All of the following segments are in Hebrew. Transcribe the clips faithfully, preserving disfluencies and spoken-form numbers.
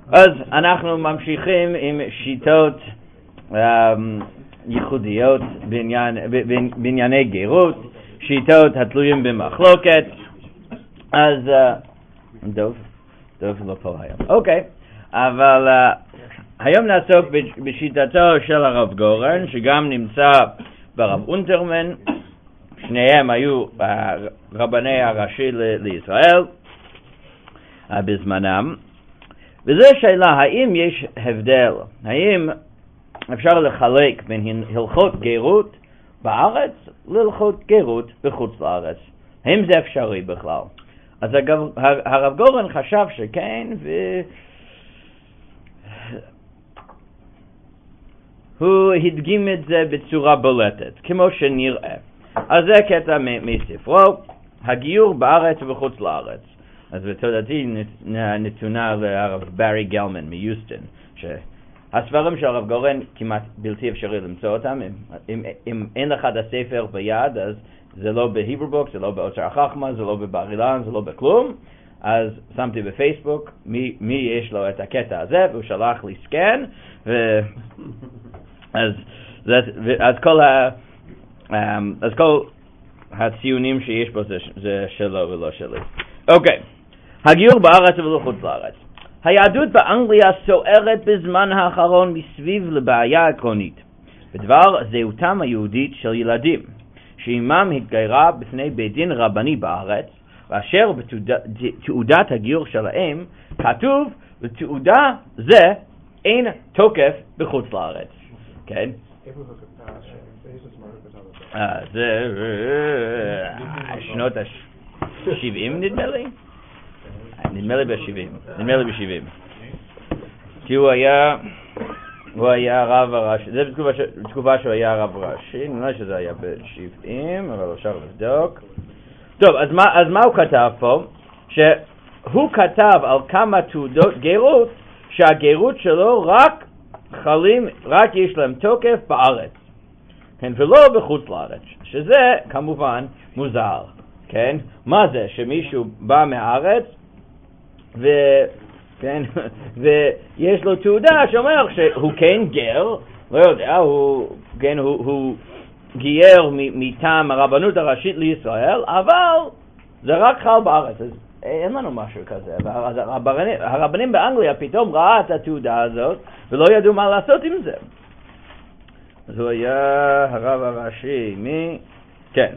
אז אנחנו ממשיכים עם שיטות ייחודיות בענייני גרות, שיטות התלויים במחלוקת. אז דוב, דוב לא פה היום. אוקיי, אבל היום נעסוק בשיטתו של הרב גורן, שגם נמצא ברב אונטרמן. שניהם היו רבני הראשי לישראל בזמנם. וזו שאלה, האם יש הבדל, האם אפשר לחלק בין הלכות גרות בארץ להלכות גרות בחוץ לארץ? האם זה אפשרי בכלל? אז הרב גורן חשב שכן, והוא הדגים את זה בצורה בולטת, כמו שנראה. אז זה קטע מספרו, הגיור בארץ ובחוץ לארץ. אז בתודתי נתונה לרב ברי גלמן מיוסטון, שהספרים של הרב גורן כמעט בלתי אפשרי למצוא אותם. אם, אם, אם אין לך את הספר ביד, אז זה לא בהיברו בוק, זה לא באוצר החכמה, זה לא בבר אילן, זה לא בכלום. אז שמתי בפייסבוק מי, מי יש לו את הקטע הזה, והוא שלח לי סקן, ו... אז, אז כל ה... אז כל הציונים שיש בו זה, זה שלו ולא שלי. אוקיי, הגיור בארץ ובחוץ לארץ. היהדות באנגליה סוערת בזמן האחרון מסביב לבעיה עקרונית בדבר זהותם היהודית של ילדים שאימם התגיירה בפני בית דין רבני בארץ, ואשר בתעודת הגיור שלהם כתוב לתעודה זה אין תוקף בחוץ לארץ. כן? זה שנות ה-שבעים נדמה לי? נדמה לי ב-שבעים. נדמה לי ב-שבעים. כי הוא היה, הוא היה רב הראשי. זה בתקופה שהוא היה רב ראשי. נראה שזה היה ב-שבעים, אבל אפשר לבדוק. טוב, אז מה, אז מה הוא כתב פה? שהוא כתב על כמה תעודות גרות, שהגרות שלו רק חלים, רק יש להם תוקף בארץ. כן, ולא בחוץ לארץ, שזה כמובן מוזר, כן? מה זה? שמישהו בא מהארץ ו... כן? ויש לו תעודה שאומר שהוא כן גר, לא יודע, הוא, כן, הוא, הוא גייר מטעם הרבנות הראשית לישראל, אבל זה רק חל בארץ, אז אין לנו משהו כזה. הרבנים, הרבנים באנגליה פתאום ראה את התעודה הזאת ולא ידעו מה לעשות עם זה. אז הוא היה הרב הראשי מ... כן,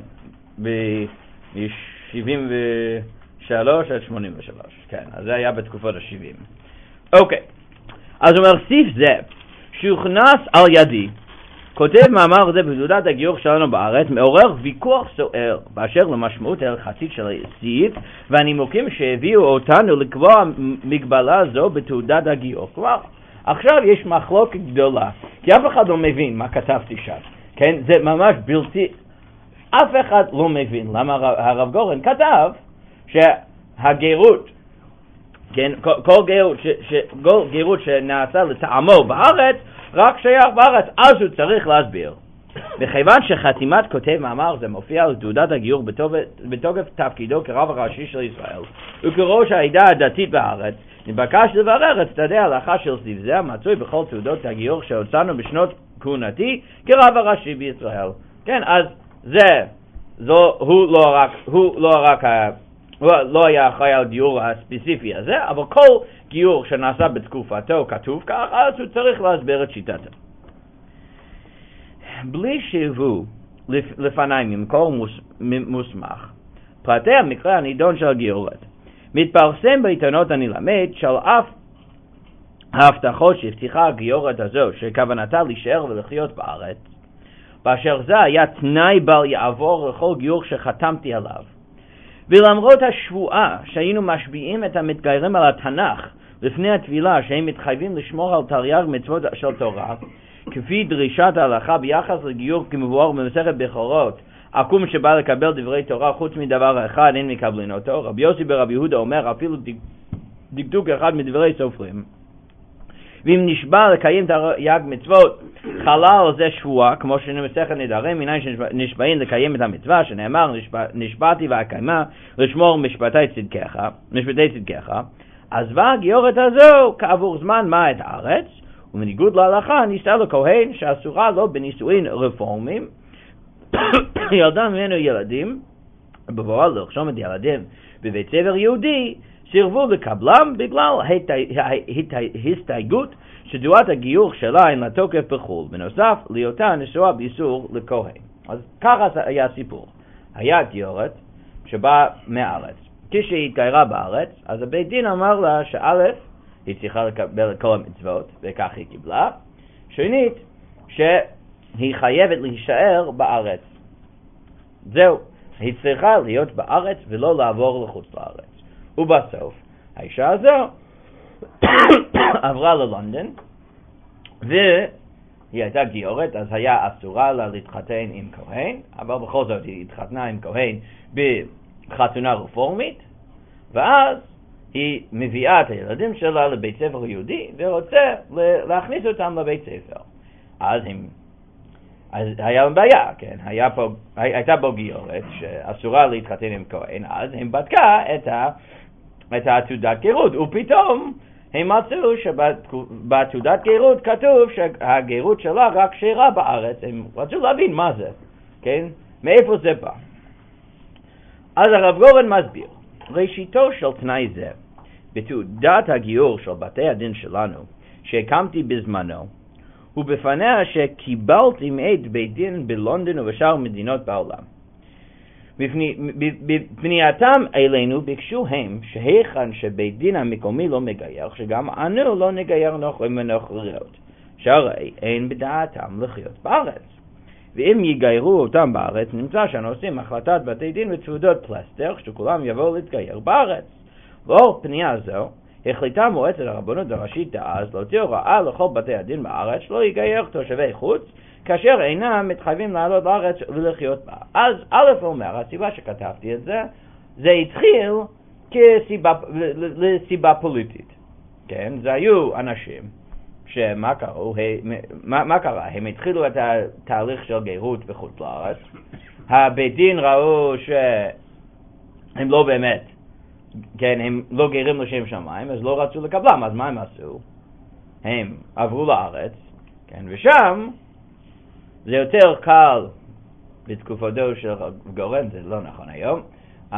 ב-שבעים ושלוש עד שמונים ושלוש. כן, אז זה היה בתקופות ה-שבעים. אוקיי, אז הוא אומר, סעיף זה, שהוכנס על ידי, כותב מאמר זה בתעודת הגיור שלנו בארץ, מעורר ויכוח סוער באשר למשמעות ההלכתית של הסעיף, והנימוקים שהביאו אותנו לקבוע מגבלה זו בתעודת הגיור. כלומר, עכשיו יש מחלוקת גדולה, כי אף אחד לא מבין מה כתבתי שם. כן, זה ממש בלתי, אף אחד לא מבין למה הרב גורן כתב שהגרות, כן, כל, כל גרות, ש, ש, כל גרות שנעשה לטעמו בארץ, רק שייך בארץ, אז הוא צריך להסביר. וכיוון שחתימת כותב מאמר זה מופיע על תעודת הגיור בתוקף תפקידו כרב הראשי של ישראל וכראש העדה הדתית בארץ, נתבקש לברר את צדדי ההלכה של סעיף זה המצוי בכל תעודות הגיור שהוצאנו בשנות כהונתי כרב הראשי בישראל. כן, אז זה, זו, הוא לא רק, הוא לא רק, הוא לא היה אחראי על גיור הספציפי הזה, אבל כל גיור שנעשה בתקופתו כתוב כך, אז הוא צריך להסביר את שיטתו. בלי שהוא לפני ממקור מוסמך, פרטי המקרה הנידון של הגיורת מתפרסם בעיתונות הנלמד של אף ההבטחות שהבטיחה הגיורת הזו שכוונתה להישאר ולחיות בארץ, באשר זה היה תנאי בל יעבור לכל גיור שחתמתי עליו. ולמרות השבועה שהיינו משביעים את המתגיירים על התנ"ך לפני התפילה שהם מתחייבים לשמור על תרי"ג מצוות של תורה, כפי דרישת ההלכה ביחס לגיור כמבואר במסכת בכורות, עקום שבא לקבל דברי תורה חוץ מדבר אחד אין מקבלין אותו. רבי יוסי ברבי יהודה אומר אפילו דקדוק אחד מדברי סופרים, ואם נשבע לקיים תרי"ג מצוות חלה על זה שבועה, כמו שנמסכת נדרים, מניין שנשבעים לקיים את המצווה שנאמר נשבע, נשבעתי ואקיימה לשמור משפטי צדקך, משפטי צדקך, עזבה הגיורת הזו כעבור זמן מה את הארץ, ומניגוד להלכה נישאה לכהן שאסורה לו בנישואין רפורמים, ילדה ממנו ילדים, בבואה לרשום את ילדיהם בבית ספר יהודי, סירבו לקבלם בגלל הסתייגות שתעודת הגיור שלה אין לתוקף בחו"ל, בנוסף להיותה נשואה באיסור לכהן. אז ככה היה הסיפור. היה גיורת שבאה מארץ. כשהיא התגיירה בארץ, אז הבית דין אמר לה שא' היא צריכה לקבל את כל המצוות, וכך היא קיבלה. שנית, שהיא חייבת להישאר בארץ. זהו, היא צריכה להיות בארץ ולא לעבור לחוץ לארץ. ובסוף, האישה הזו עברה ללונדון, והיא הייתה גיורת, אז היה אסורה לה להתחתן עם כהן, אבל בכל זאת היא התחתנה עם כהן בחתונה רפורמית, ואז היא מביאה את הילדים שלה לבית ספר יהודי, ורוצה להכניס אותם לבית ספר. אז, הם, אז היה להם בעיה, כן? היה פה, הייתה בו גיורת שאסורה להתחתן עם כהן, אז הם בדקה את ה... את התעודת גירות, ופתאום הם מצאו שבתעודת גירות כתוב שהגירות שלה רק שירה בארץ. הם רצו להבין מה זה, כן? מאיפה זה בא. אז הרב גורן מסביר, ראשיתו של תנאי זה, בתעודת הגיור של בתי הדין שלנו, שהקמתי בזמנו, ובפניה שקיבלתי מאת בית דין בלונדון ובשאר מדינות בעולם. בפנייתם אלינו ביקשו הם שהיכן שבית דין המקומי לא מגייר, שגם אנו לא נגייר נוכרים ונוכריות, שהרי אין בדעתם לחיות בארץ. ואם יגיירו אותם בארץ, נמצא שנושאים החלטת בתי דין ותעודות פלסטר, שכולם יבואו להתגייר בארץ. לאור פנייה זו, החליטה מועצת הרבנות הראשית דאז להוציא הוראה לכל בתי הדין בארץ שלא יגייר תושבי חוץ, כאשר אינם מתחייבים לעלות לארץ ולחיות בה. אז א' אומר, הסיבה שכתבתי את זה, זה התחיל כסיבה, לסיבה פוליטית. כן? זה היו אנשים שמה קראו, מה, מה קרה? הם התחילו את התהליך של גירות בחוץ לארץ. הבית דין ראו שהם לא באמת, כן, הם לא גרים לשם שמיים, אז לא רצו לקבלם. אז מה הם עשו? הם עברו לארץ, כן, ושם זה יותר קל בתקופתו של גורן, זה לא נכון היום, um,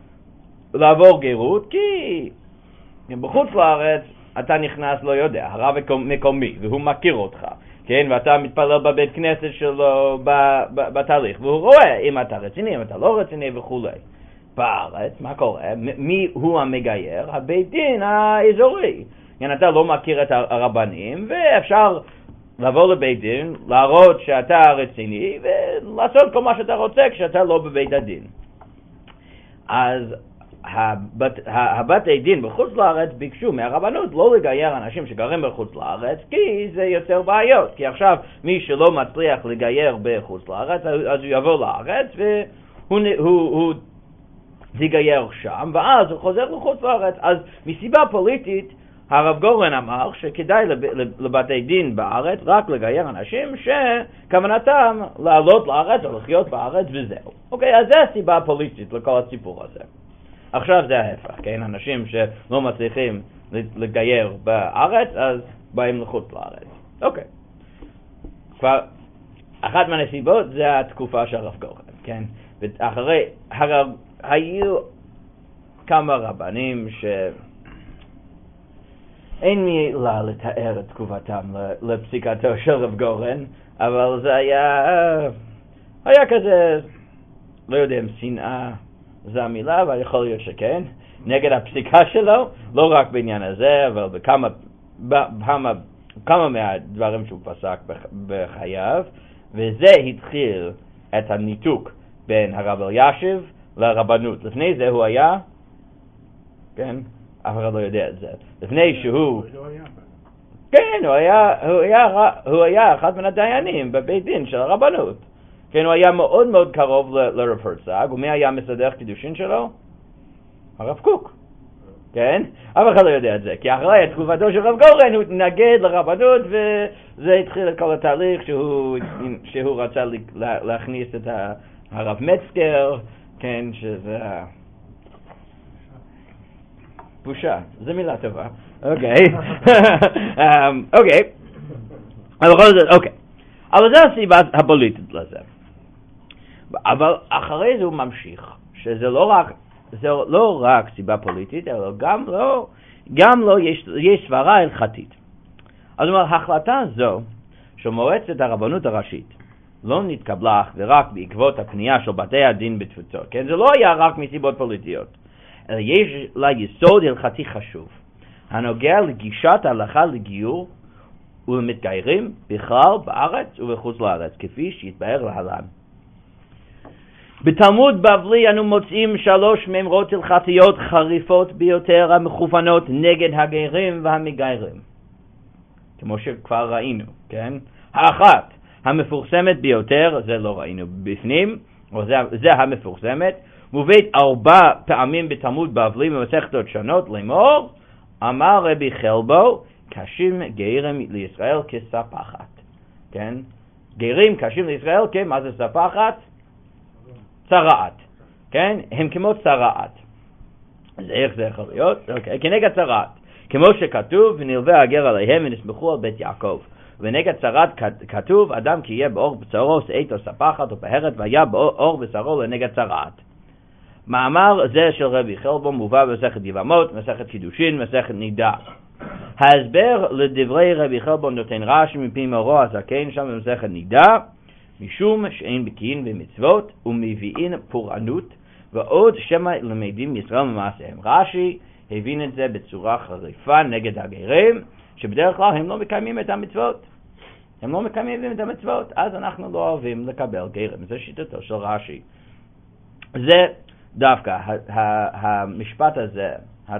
לעבור גירות, כי בחוץ לארץ אתה נכנס, לא יודע, הרב מקומי, והוא מכיר אותך, כן, ואתה מתפלל בבית כנסת שלו בתהליך, והוא רואה אם אתה רציני, אם אתה לא רציני וכו'. בארץ, מה קורה? מי הוא המגייר? הבית דין האזורי. כן, אתה לא מכיר את הרבנים, ואפשר לבוא לבית דין, להראות שאתה רציני, ולעשות כל מה שאתה רוצה כשאתה לא בבית הדין. אז הבת, הבתי דין בחוץ לארץ ביקשו מהרבנות לא לגייר אנשים שגרים בחוץ לארץ, כי זה יותר בעיות. כי עכשיו מי שלא מצליח לגייר בחוץ לארץ, אז הוא יבוא לארץ, והוא הוא, הוא יגייר שם, ואז הוא חוזר לחוץ לארץ. אז מסיבה פוליטית, הרב גורן אמר שכדאי לבתי דין בארץ רק לגייר אנשים שכוונתם לעלות לארץ או לחיות בארץ וזהו. אוקיי, אז זה הסיבה הפוליטית לכל הסיפור הזה. עכשיו זה ההפך, כן? אנשים שלא מצליחים לגייר בארץ, אז באים לחוץ לארץ. אוקיי. כבר אחת מהנסיבות זה התקופה של הרב גורן, כן? ואחרי, הרב, היו כמה רבנים ש... אין מילה לתאר את תגובתם לפסיקתו של רב גורן, אבל זה היה, היה כזה, לא יודע אם שנאה זה המילה, אבל יכול להיות שכן, נגד הפסיקה שלו, לא רק בעניין הזה, אבל בכמה, בכמה, כמה מהדברים שהוא פסק בחייו, וזה התחיל את הניתוק בין הרב אלישיב לרבנות. לפני זה הוא היה, כן, אף אחד לא יודע את זה. לפני שהוא... כן, הוא היה, הוא היה, הוא היה אחד מן הדיינים בבית דין של הרבנות. כן, הוא היה מאוד מאוד קרוב לרב הרצוג, ומי היה מסדר קידושין שלו? הרב קוק. כן? אף אחד לא יודע את זה, כי אחרי התקופתו של רב גורן הוא התנגד לרבנות, וזה התחיל את כל התהליך שהוא, שהוא רצה להכניס את הרב מצקר, כן, שזה... בושה, זו מילה טובה. אוקיי. אוקיי. אבל בכל זאת, אוקיי. אבל זו הסיבה הפוליטית לזה. אבל אחרי זה הוא ממשיך, שזה לא רק, זה לא רק סיבה פוליטית, אלא גם לא, גם לא יש, יש סברה הלכתית. אז אומר, ההחלטה זו של מועצת הרבנות הראשית לא נתקבלה אך ורק בעקבות הפנייה של בתי הדין בתפוצות, כן? זה לא היה רק מסיבות פוליטיות, אלא יש לה יסוד הלכתי חשוב, הנוגע לגישת ההלכה לגיור ולמתגיירים בכלל בארץ ובחוץ לארץ, כפי שהתבאר להלן. בתלמוד בבלי אנו מוצאים שלוש מאמרות הלכתיות חריפות ביותר המכוונות נגד הגיירים והמתגיירים, כמו שכבר ראינו, כן? האחת, המפורסמת ביותר, זה לא ראינו בפנים, זה, זה המפורסמת, מובאת ארבע פעמים בתלמוד בבלי במסכתות שונות, לאמור, אמר רבי חלבו, קשים גיירים לישראל כספחת, כן? גיירים קשים לישראל, כן? מה זה ספחת? צרעת, כן? הם כמו צרעת. אז איך זה יכול להיות? אוקיי, כנגד צרעת. כמו שכתוב, ונלווה הגר עליהם ונסמכו על בית יעקב. ונגד צרעת כתוב, אדם כי יהיה באור בצרו, שאת או ספחת או פהרת, והיה באור בצרו לנגד צרעת. מאמר זה של רבי חלבו מובא במסכת יבמות, מסכת קידושין, מסכת נידה. ההסבר לדברי רבי חלבו נותן רש"י מפי מורו הזקן שם במסכת נידה, משום שאין בקיאים במצוות ומביאים פורענות, ועוד שמא למדים ישראל ממעשיהם. רש"י הבין את זה בצורה חריפה נגד הגיירים, שבדרך כלל הם לא מקיימים את המצוות. הם לא מקיימים את המצוות, אז אנחנו לא אוהבים לקבל גיירים. זה שיטתו של רש"י. זה דווקא, המשפט הזה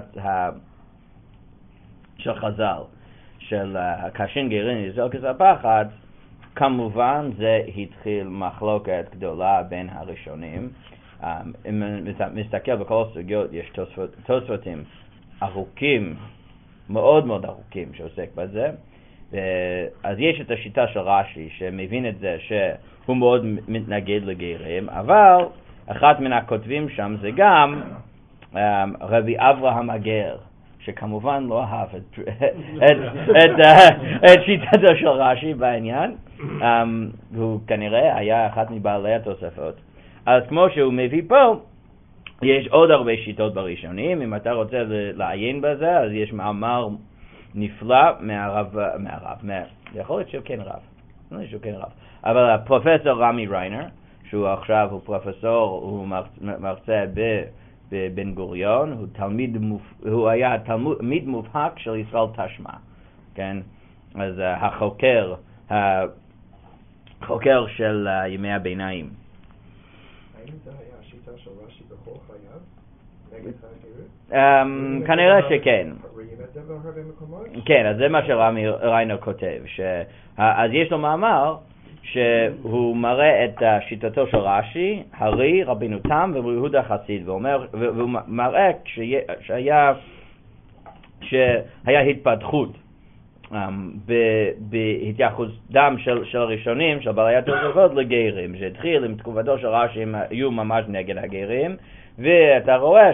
של חז"ל, של קשים גיירים לישראל כספחת, כמובן זה התחיל מחלוקת גדולה בין הראשונים. אם מסתכל בכל סוגיות, יש תוספותים ארוכים, מאוד מאוד ארוכים שעוסק בזה. אז יש את השיטה של רש"י שמבין את זה שהוא מאוד מתנגד לגיירים, אבל אחד מן הכותבים שם זה גם רבי אברהם הגר, שכמובן לא אהב את, את, את, את שיטתו של רש"י בעניין. um, הוא כנראה היה אחד מבעלי התוספות. אז כמו שהוא מביא פה, יש עוד הרבה שיטות בראשונים. אם אתה רוצה לעיין בזה, אז יש מאמר נפלא מהרב, מהרב, מה, יכול להיות שהוא כן רב, לא שהוא כן רב, אבל הפרופסור רמי ריינר, שהוא עכשיו הוא פרופסור, הוא מרצה ב... בבן גוריון, הוא תלמיד מופ... הוא היה תלמיד מובהק של ישראל תשמע, כן? אז uh, החוקר, החוקר של uh, ימי הביניים. האם זה היה השיטה של רש"י בכל חייו? נגד הגיירות? Um, כנראה שכן. רואים את זה בהרבה מקומות? כן, אז זה מה שרמי ריינר כותב, ש... אז יש לו מאמר שהוא מראה את שיטתו של רש"י, הרי רבינו תם ורבי יהודה חסיד, ואומר, והוא מראה שהיה, שהיה התפתחות um, בהתייחסותם של, של הראשונים, של בעלי התוספות לגיירים, שהתחיל עם תקופתו של רש"י, הם היו ממש נגד הגיירים, ואתה רואה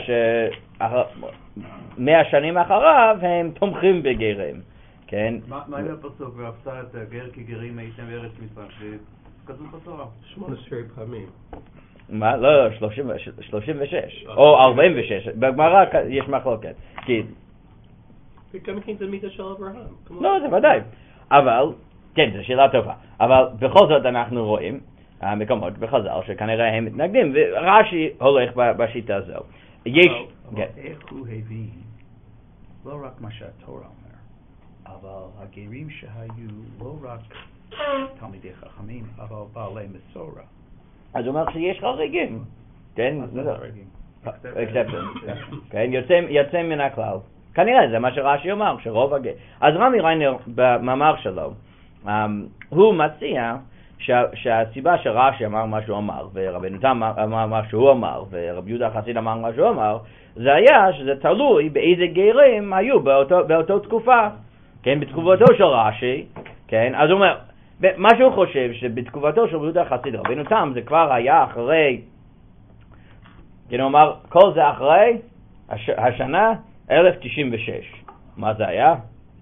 שמאה שנים אחריו הם תומכים בגיירים. כן. מה היה פסוק ואפסה את הגר כגרים הייתם בארץ מצרים? זה כתוב בתורה. שמונה עשרה פעמים. מה? לא, שלושים ושש. או ארבעים ושש. בגמרא יש מחלוקת. כי... וגם כן זה מיתה של אברהם. לא, זה ודאי. אבל, כן, זו שאלה טובה. אבל בכל זאת אנחנו רואים מקומות בחז"ל שכנראה הם מתנגדים, ורש"י הולך בשיטה הזו. יש... איך הוא הבין? לא רק מה שהתורה אומר. אבל הגרים שהיו לא רק תלמידי חכמים, אבל בעלי מסורה. אז הוא אומר שיש חריגים. כן? exception. כן? יוצא מן הכלל. כנראה זה מה שרש"י אומר, שרוב הגרים. אז רמי ריינר במאמר שלו, הוא מציע שהסיבה שרש"י אמר מה שהוא אמר, ורבינו תם אמר מה שהוא אמר, ורבי יהודה חסיד אמר מה שהוא אמר, זה היה שזה תלוי באיזה גרים היו באותו תקופה. כן, בתקופתו של רש"י, כן, אז הוא אומר, מה שהוא חושב שבתקופתו של יהודה חסיד רבינו תם זה כבר היה אחרי, כן, הוא אמר, כל זה אחרי הש, השנה אלף תשעים ושש. מה זה היה?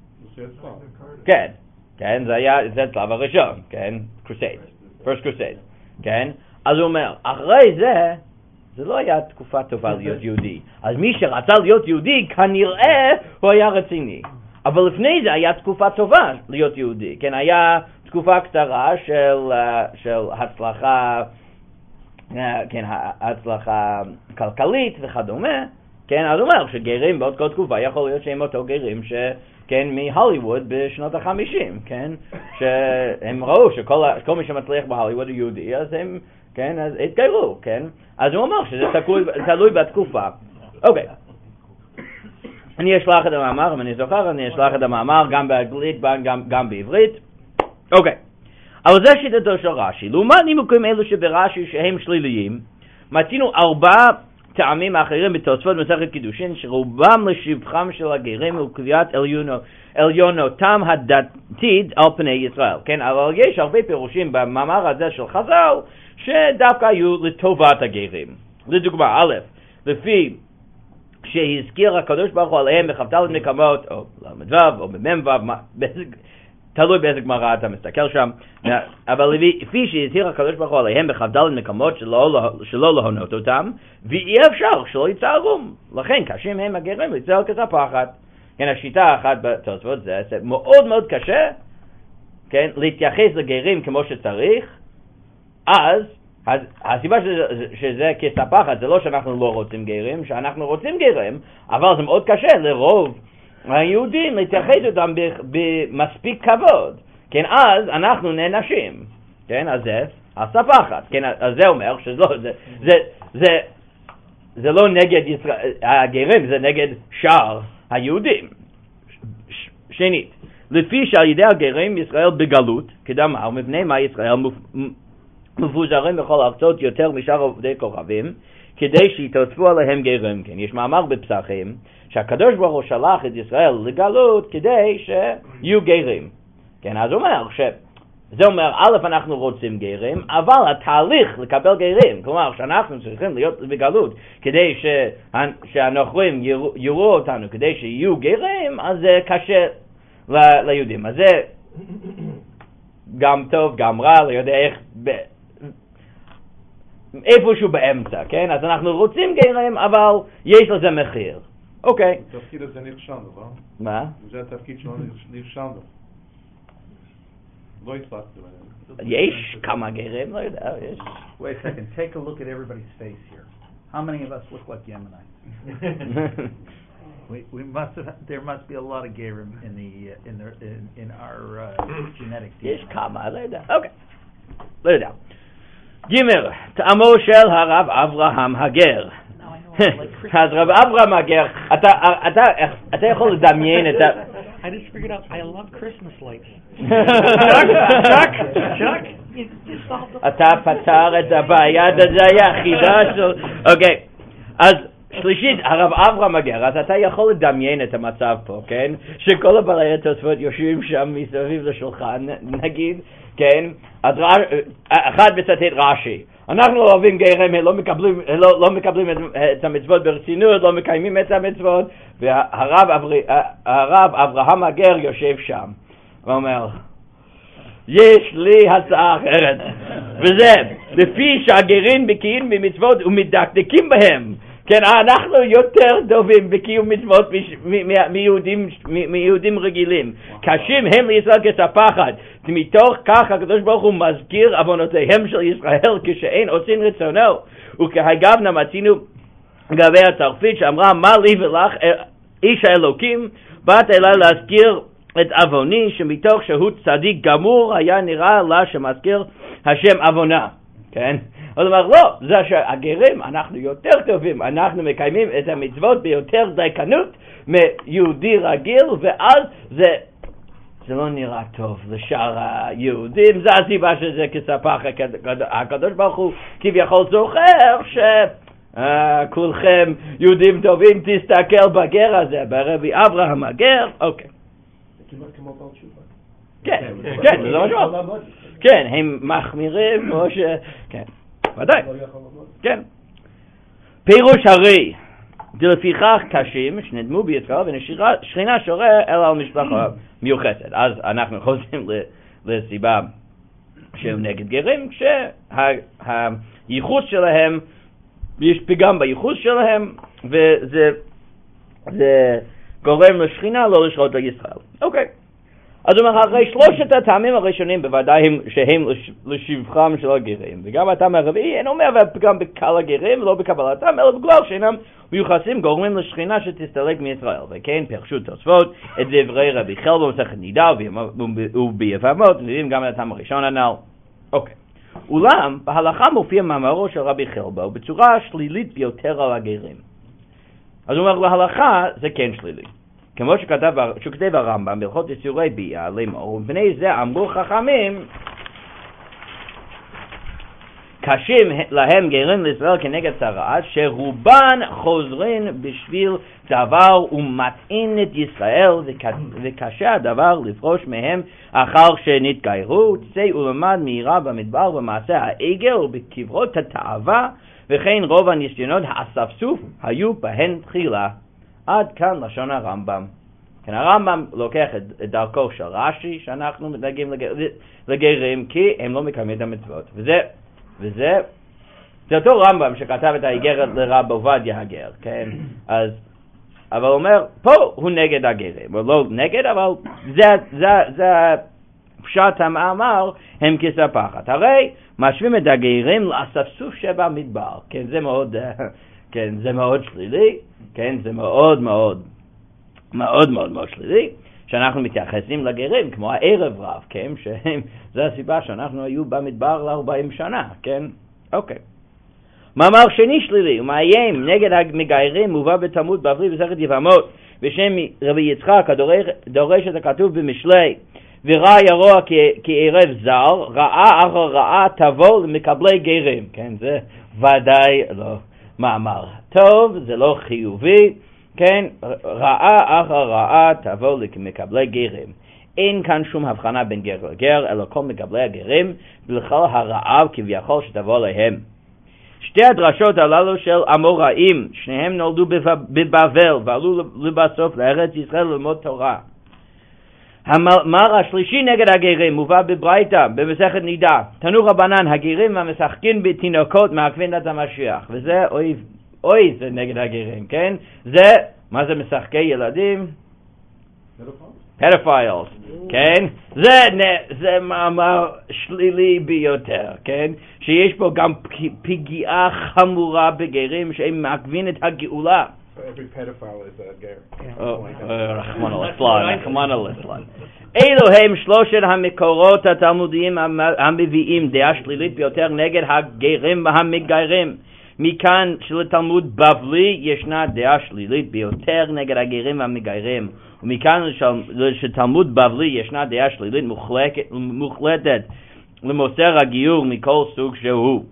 כן, כן, זה היה, זה הצלב הראשון, כן, crusade, first crusade, כן? אז הוא אומר, אחרי זה, זה לא היה תקופה טובה להיות יהודי. אז מי שרצה להיות יהודי, כנראה הוא היה רציני. אבל לפני זה היה תקופה טובה להיות יהודי, כן? היה תקופה קצרה של, של הצלחה, כן, הצלחה כלכלית וכדומה, כן? אז הוא אומר שגרים בעוד כל תקופה יכול להיות שהם אותו גרים ש... כן, מהוליווד בשנות החמישים, כן? שהם ראו שכל כל מי שמצליח בהוליווד הוא יהודי, אז הם, כן, אז התגיירו, כן? אז הוא אומר שזה תלוי, תלוי בתקופה. אוקיי. אני אשלח את המאמר, אם אני זוכר, אני אשלח את המאמר גם באנגלית, גם, גם בעברית. אוקיי. אבל זה שיטתו של רש"י. לעומת נימוקים אלו שברש"י שהם שליליים, מצינו ארבע טעמים האחרים בתוספות מסכת קידושין שרובם לשבחם של הגרים וקביעת עליונו, עליונותם הדתית על פני ישראל. כן, אבל יש הרבה פירושים במאמר הזה של חז"ל שדווקא היו לטובת הגרים. לדוגמה, א', לפי שהזכיר הקדוש ברוך הוא עליהם בכ"ד מקומות, או למ"ו או במ"ו, תלוי באיזה גמרא אתה מסתכל שם, אבל לפי שהזהיר הקדוש ברוך הוא עליהם בכ"ד מקומות שלא, שלא להונות אותם, ואי אפשר שלא יצערום. לכן קשים הם הגרים לצער כספחת. כן, השיטה האחת בתוספות זה, זה מאוד מאוד קשה, כן, להתייחס לגרים כמו שצריך, אז, אז הסיבה שזה, שזה כספחת זה לא שאנחנו לא רוצים גרים, שאנחנו רוצים גרים, אבל זה מאוד קשה לרוב היהודים להתייחס אותם במספיק כבוד, כן, אז אנחנו נענשים, כן, אז זה הספחת, כן, אז זה אומר שזה זה, זה, זה, זה לא נגד ישראל, הגרים, זה נגד שאר היהודים. ש, שנית, לפי שעל ידי הגרים ישראל בגלות, כדאמר, מפני מה ישראל מפוזרים בכל ארצות יותר משאר עובדי כוכבים, כדי שיתוספו עליהם גרים, כן, יש מאמר בפסחים, שהקדוש ברוך הוא שלח את ישראל לגלות כדי שיהיו גרים. כן, אז הוא אומר שזה אומר, א', אנחנו רוצים גרים, אבל התהליך לקבל גרים, כלומר שאנחנו צריכים להיות בגלות כדי שהנוכרים יראו, יראו אותנו, כדי שיהיו גרים, אז זה קשה ל- ליהודים. אז זה גם טוב, גם רע, לא יודע איך, ב- איפשהו באמצע, כן? אז אנחנו רוצים גרים, אבל יש לזה מחיר. אוקיי. התפקיד הזה נכשל, לא? מה? זה התפקיד שלנו נכשל. לא הצלחת. יש כמה גרים, לא יודע, יש. Wait a second, take a look at everybody's face here. How many of us look like Yemenites? we, we must have, there must be a lot of gerim in the uh, in the in, in our uh, genetic D N A. יש כמה, לא יודע. אוקיי. לא יודע. גימר, טעמו של הרב אברהם הגר. אז רב אברהם הגר, אתה, אתה, אתה יכול לדמיין את ה... I just figured out I love Christmas lights. Chuck, Chuck, Chuck, you, you solved the... אתה פתר את הבעיה, זה היה החידה של... אוקיי, אז שלישית, הרב אברהם הגר, אז אתה יכול לדמיין את המצב פה, כן? שכל הבעלי התוספות יושבים שם מסביב לשולחן, נגיד, כן? אז אחד מצטט רש"י. אנחנו אוהבים גרים, לא מקבלים, לא, לא מקבלים את, את המצוות ברצינות, לא מקיימים את המצוות, והרב אבר, הרב אברהם הגר יושב שם. הוא אומר, יש לי הצעה אחרת, וזה, לפי שהגרים בקיאים במצוות ומדקדקים בהם, כן, אנחנו יותר טובים בקיום מצוות מיהודים, מיהודים רגילים. קשים הם לישראל כספחת. מתוך כך הקדוש ברוך הוא מזכיר עוונותיהם של ישראל כשאין עושים רצונו. וכהגבנה מצינו לגבי הצרפית שאמרה, מה לי ולך איש האלוקים, באת אליי להזכיר את עווני, שמתוך שהוא צדיק גמור היה נראה לה שמזכיר השם עוונה. כן? הוא אומר, לא, זה שהגרים, אנחנו יותר טובים, אנחנו מקיימים את המצוות ביותר דייקנות מיהודי רגיל, ואז זה, זה לא נראה טוב לשאר היהודים, זה הסיבה שזה כספח, הקדוש ברוך הוא כביכול זוכר שכולכם יהודים טובים, תסתכל בגר הזה, ברבי אברהם הגר, אוקיי. זה כמעט כמו בעל תשובה. כן, כן, זה לא משהו. כן, הם מחמירים, כמו ש... כן, ודאי. כן. פירוש הרי, דלפיכך קשים שנדמו בישראל ושכינה שורה אלא על משפחה מיוחסת. אז אנחנו חוזרים לסיבה שהם נגד גרים, כשהייחוס שלהם, יש פגם בייחוס שלהם, וזה זה גורם לשכינה לא לשרות לישראל. אוקיי. אז הוא אומר, הרי שלושת הטעמים הראשונים בוודאי הם שהם לשבחם של הגרים, וגם הטעם הרביעי אינו מהווה פגם בקהל הגרים ולא בקבלתם, אלא בגלל שאינם מיוחסים גורמים לשכינה שתסתלק מישראל. וכן פירשו תוספות את דברי רבי חלבו במסכת נידה וביבמות, מביאים גם את הטעם הראשון הנ"ל. אוקיי. אולם בהלכה מופיע מאמרו של רבי חלבו בצורה שלילית ביותר על הגרים. אז הוא אומר, להלכה זה כן שלילי. כמו שכתב, שכתב הרמב"ם בהלכות איסורי ביאה לאמור, ובני זה אמרו חכמים, קשים להם גרים לישראל כנגד צרעת, שרובן חוזרים בשביל דבר ומטעין את ישראל, וקשה הדבר לפרוש מהם אחר שנתגיירו. תצא ולמד מהירה במדבר במעשה העגל ובקברות התאווה, וכן רוב הניסיונות האספסוף היו בהן תחילה. עד כאן לשון הרמב"ם. כן, הרמב"ם לוקח את, את דרכו של רש"י, שאנחנו מתנהגים לגר, לגרים, כי הם לא מקיימים את המצוות. וזה, וזה, זה אותו רמב"ם שכתב את האיגרת לרב עובדיה הגר, כן? אז, אבל הוא אומר, פה הוא נגד הגרים. הוא לא נגד, אבל זה, זה, זה פשט המאמר, הם כספחת. הרי משווים את הגרים לאספסוף שבמדבר. כן, זה מאוד, כן, זה מאוד שלילי. כן, זה מאוד מאוד, מאוד מאוד מאוד שלילי, שאנחנו מתייחסים לגרים, כמו הערב רב, כן, שהם, זה הסיבה שאנחנו היו במדבר לארבעים שנה, כן, אוקיי. מאמר שני שלילי, הוא מאיים נגד המגיירים, מובא בתלמוד בבלי במסכת יבמות, בשם רבי יצחק, הדורש את הכתוב במשלי, ורע ירוע כערב זר, רעה אחר רעה תבוא למקבלי גרים, כן, זה ודאי לא מאמר טוב, זה לא חיובי, כן, רעה אחר רעה תבוא למקבלי גרים. אין כאן שום הבחנה בין גר לגר, אלא כל מקבלי הגרים, ולכל הרעב כביכול שתבוא להם. שתי הדרשות הללו של אמוראים, שניהם נולדו בבבל, ועלו לבסוף לארץ ישראל ללמוד תורה. המאמר השלישי נגד הגרים מובא בברייתא במסכת נידה. תנו רבנן, הגרים המשחקים בתינוקות מעכבים את המשיח. וזה אוי, אוי זה נגד הגרים, כן? זה, מה זה משחקי ילדים? פדופיילס, כן? זה, זה מאמר שלילי ביותר, כן? שיש פה גם פגיעה חמורה בגרים שהם מעכבים את הגאולה. Every pedophile is a ger. רחמנא ליצלן, רחמנא ליצלן. אלו הם שלושת המקורות התלמודיים המביאים דעה שלילית ביותר נגד הגרים והמגיירים. מכאן שלתלמוד בבלי ישנה דעה שלילית ביותר נגד הגרים והמגיירים. ומכאן שתלמוד בבלי ישנה דעה שלילית מוחלטת למוסר הגיור מכל סוג שהוא.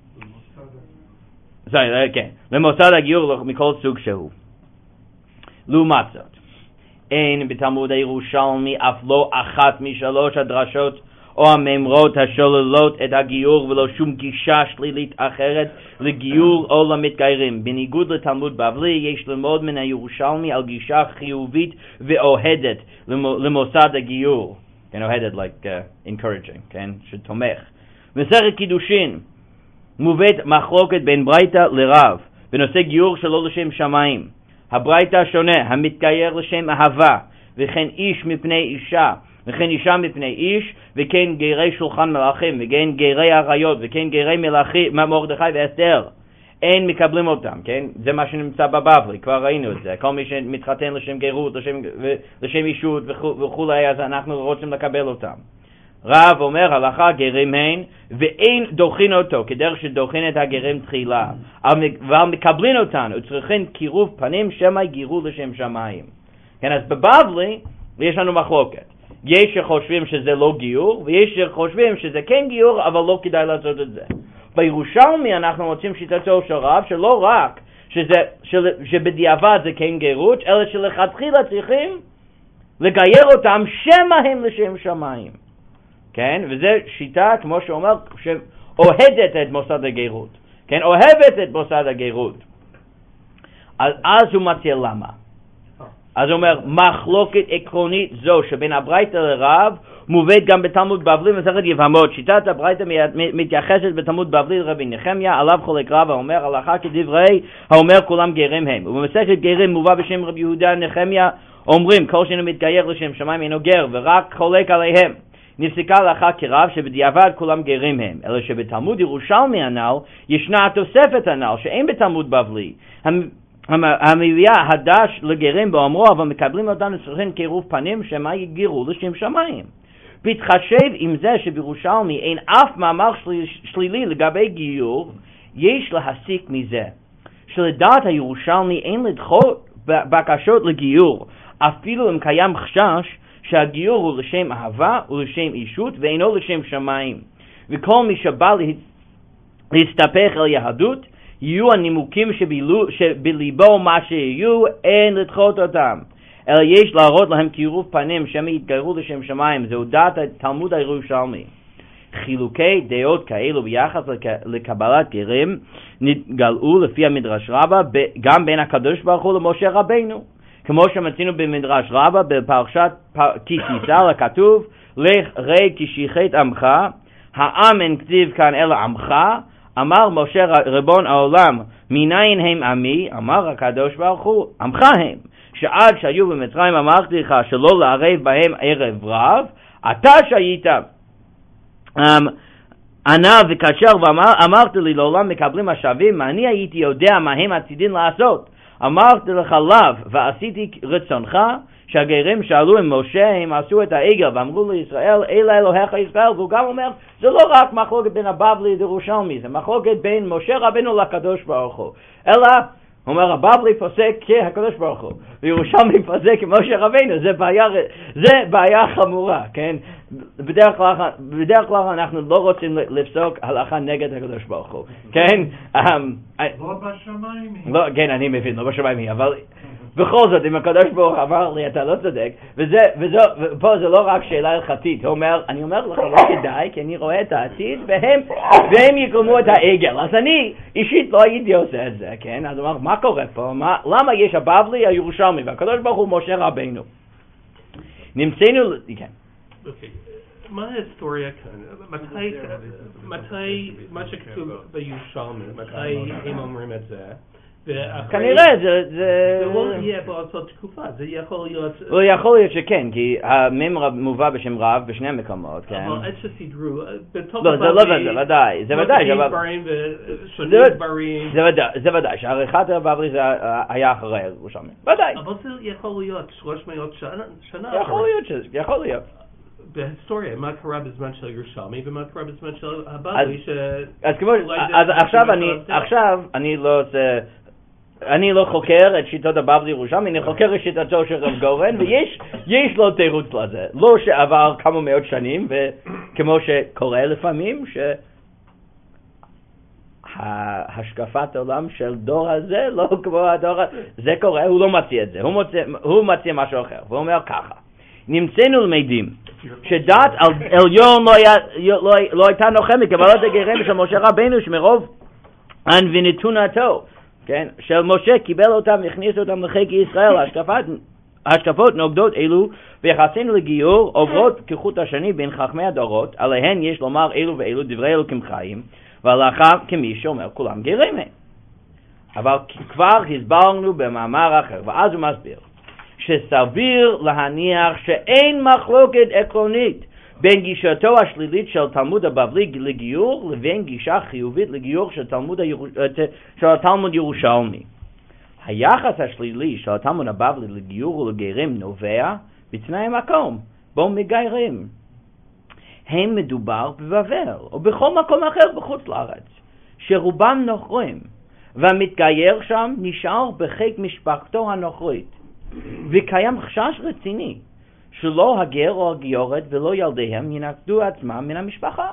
זה, כן, למוסד הגיור מכל סוג שהוא. לעומת זאת, אין בתלמוד הירושלמי אף לא אחת משלוש הדרשות או המאמרות השוללות את הגיור ולא שום גישה שלילית אחרת לגיור או למתגיירים. בניגוד לתלמוד בבלי, יש ללמוד מן הירושלמי על גישה חיובית ואוהדת למוסד הגיור. כן, אוהדת, like uh, encouraging, כן, שתומך. מסכת קידושין, מובאת מחלוקת בין ברייתא לרב בנושא גיור שלא לשם שמיים. הברייתא שונה, המתגייר לשם אהבה, וכן איש מפני אישה, וכן אישה מפני איש, וכן גרי שולחן מלאכים, וכן גרי עריות, וכן גרי מלאכי, מרדכי ואסתר. אין מקבלים אותם, כן? זה מה שנמצא בבבלי, כבר ראינו את זה. כל מי שמתחתן לשם גירות, לשם, לשם אישות וכו', אז אנחנו רוצים לקבל אותם. רב אומר הלכה גרים הן ואין דוחין אותו כדרך שדוחין את הגרים תחילה, אבל מקבלין אותן וצריכים קירוב פנים שמא גירו לשם שמיים. כן, אז בבבלי יש לנו מחלוקת. יש שחושבים שזה לא גיור ויש שחושבים שזה כן גיור אבל לא כדאי לעשות את זה. בירושלמי אנחנו רוצים שיטתו של רב שלא רק שזה, של, שבדיעבד זה כן גירות, אלא שלכתחילה צריכים לגייר אותם שמא הם לשם שמיים. כן, וזה שיטה, כמו שאומר, שאוהדת את מוסד הגירות. כן, אוהבת את מוסד הגירות. אז, אז הוא מציע למה. אז הוא אומר, מחלוקת עקרונית זו שבין הברייתא לרב מובאת גם בתלמוד בבלי מסכת יבמות. שיטת הברייתא מתייחסת בתלמוד בבלי לרבי נחמיה, עליו חולק רב האומר הלכה כדברי האומר כולם גרים הם. ובמסכת גרים מובא בשם רבי יהודה נחמיה אומרים כל שאינו מתגייר לשם שמיים אינו גר ורק חולק עליהם. נפסקה הלכה כרב שבדיעבד כולם גרים הם, אלא שבתלמוד ירושלמי הנ"ל ישנה התוספת הנ"ל שאין בתלמוד בבלי. המביאה הדש לגרים באומרו אבל מקבלים אותם לצריכים קירוב פנים שמה יגירו לשם שמיים. בהתחשב עם זה שבירושלמי אין אף מאמר שלילי לגבי גיור, יש להסיק מזה שלדעת הירושלמי אין לדחות בקשות לגיור אפילו אם קיים חשש שהגיור הוא לשם אהבה ולשם אישות ואינו לשם שמיים, וכל מי שבא להסתפך על יהדות יהיו הנימוקים שבילו, שבליבו מה שיהיו אין לדחות אותם, אלא יש להראות להם קירוב פנים שהם יתגיירו לשם שמיים. זהו דעת התלמוד הירושלמי. חילוקי דעות כאלו ביחס לקבלת גרים נתגלעו לפי המדרש רבה גם בין הקדוש ברוך הוא למשה רבינו, כמו שמצינו במדרש רבה בפרשת כי תישא לכתוב לך ראה כי שיחת עמך, העם אין כתיב כאן אלא עמך, אמר משה רבון העולם מניין הם עמי, אמר הקדוש ברוך הוא עמך הם, שעד שהיו במצרים אמרתי לך שלא לערב בהם ערב רב, אתה שהיית ענה וקשר ואמרת לי לעולם מקבלים השבים, אני הייתי יודע מה הם עתידים לעשות, אמרתי לך לאו ועשיתי רצונך. שהגרים שאלו עם משה הם עשו את העגל ואמרו לישראל אלה אלוהיך ישראל, והוא גם אומר זה לא רק מחלוקת בין הבבלי לירושלמי, זה מחלוקת בין משה רבינו לקדוש ברוך הוא, אלא הוא אומר הבבלי פוסק כהקדוש ברוך הוא וירושלמי פוסק כמשה רבינו. זה בעיה, זה בעיה חמורה, כן? בדרך כלל, בדרך כלל אנחנו לא רוצים לפסוק הלכה נגד הקדוש ברוך הוא, כן? לא בשמיים. לא, כן, אני מבין, לא בשמיים, אבל בכל זאת, אם הקדוש ברוך הוא אמר לי, אתה לא צודק, וזה, וזו, ופה זה לא רק שאלה הלכתית, הוא אומר, אני אומר לך לא כדאי, כי אני רואה את העתיד, והם, והם יקומו את העגל, אז אני אישית לא הייתי עושה את זה, כן? אז הוא אומר, מה קורה פה? מה, למה יש הבבלי הירושלמי, והקדוש ברוך הוא משה רבינו? נמצאנו, כן. אוקיי, מה ההיסטוריה כאן? מתי, מתי, מה שכתוב בירושלמי, מתי הם אומרים את זה? כנראה זה זה לא יהיה באותה תקופה, זה יכול להיות לא יכול להיות שכן, כי הממרה מובא בשם רב בשני המקומות, כן? אבל עד שסידרו לא, זה לא זה ודאי, זה ודאי זה ודאי שעריכת הבבלי זה היה אחרי ירושלמי, ודאי, אבל זה יכול להיות שלוש מאות שנה יכול להיות, יכול להיות בהיסטוריה, מה קרה בזמן של ירושלמי ומה קרה בזמן של הבבלי אז עכשיו אני לא עושה אני לא חוקר את שיטות הבבלי ירושלמי, אני חוקר את שיטתו של רב גורן, ויש יש לו תירוץ לזה. לא שעבר כמה מאות שנים, וכמו שקורה לפעמים, שהשקפת עולם של דור הזה, לא כמו הדור הזה, זה קורה, הוא לא מציע את זה, הוא מציע, הוא מציע משהו אחר, והוא אומר ככה, נמצאנו למדים, שדת עליון לא, לא, לא הייתה נוחמת, קבלת הגרים של משה רבינו, שמרוב ונתונתו, כן, של משה קיבל אותם והכניס אותם לחיק ישראל. השקפות, השקפות נוגדות אלו ויחסים לגיור עוברות כחוט השני בין חכמי הדורות, עליהן יש לומר אלו ואלו דברי אלוקים חיים, והלכה כמי שאומר כולם גרים הם. אבל כבר הסברנו במאמר אחר, ואז הוא מסביר שסביר להניח שאין מחלוקת עקרונית בין גישתו השלילית של תלמוד הבבלי לגיור לבין גישה חיובית לגיור של תלמוד, הירוש... של התלמוד ירושלמי. היחס השלילי של התלמוד הבבלי לגיור ולגרים נובע בתנאי מקום בו מגיירים. הם מדובר בבבל או בכל מקום אחר בחוץ לארץ שרובם נוכרים, והמתגייר שם נשאר בחיק משפחתו הנוכרית, וקיים חשש רציני שלא הגר או הגיורת ולא ילדיהם ינקדו עצמם מן המשפחה,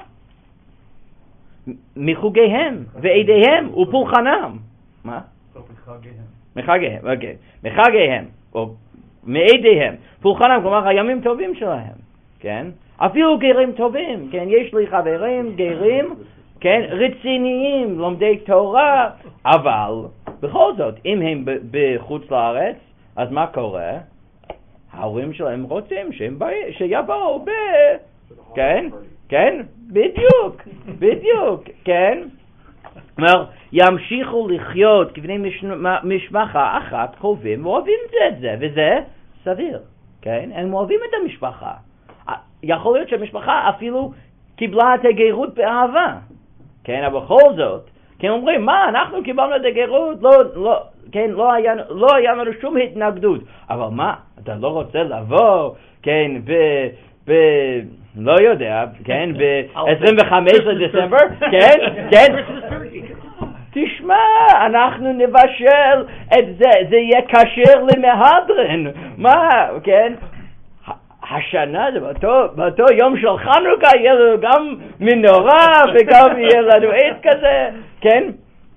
מחוגיהם ועדיהם ופולחנם. מה? מחגיהם, אוקיי. מחגיהם או מעדיהם, פולחנם, כלומר הימים טובים שלהם, כן? אפילו גרים טובים, כן? יש לי חברים גרים, כן? רציניים, לומדי תורה, אבל בכל זאת, אם הם בחוץ לארץ, אז מה קורה? ההורים שלהם רוצים שהם בא- שיבואו ב... כן? כן? בדיוק, בדיוק, כן? כלומר, ימשיכו לחיות כבני מש... משפחה אחת, קרובים, ואוהבים את זה, וזה סביר, כן? הם אוהבים את המשפחה. יכול להיות שהמשפחה אפילו קיבלה את הגרות באהבה, כן? אבל בכל זאת, כן, אומרים, מה, אנחנו קיבלנו את הגרות, לא, לא, כן, לא היה, לא היה לנו שום התנגדות, אבל מה, אתה לא רוצה לבוא, כן, ב... ב... לא יודע, כן, ב-עשרים וחמישה לדצמבר, כן, כן, תשמע, אנחנו נבשל את זה, זה יהיה כשר למהדרין, מה, כן, השנה, זה באותו, באותו יום של חנוכה, יהיה לנו גם מנורה, וגם יהיה לנו עץ כזה, כן,